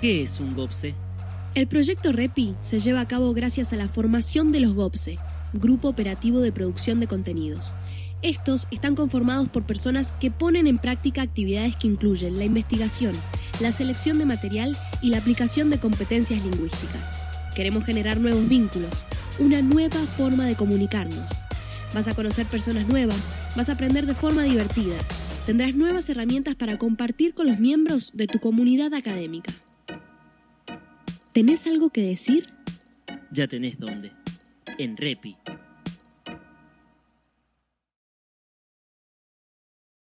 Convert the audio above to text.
¿Qué es un GOPSE? El proyecto REPI se lleva a cabo gracias a la formación de los GOPSE, Grupo Operativo de Producción de Contenidos. Estos están conformados por personas que ponen en práctica actividades que incluyen la investigación, la selección de material y la aplicación de competencias lingüísticas. Queremos generar nuevos vínculos, una nueva forma de comunicarnos. Vas a conocer personas nuevas, vas a aprender de forma divertida. Tendrás nuevas herramientas para compartir con los miembros de tu comunidad académica. ¿Tenés algo que decir? Ya tenés dónde. En REPI.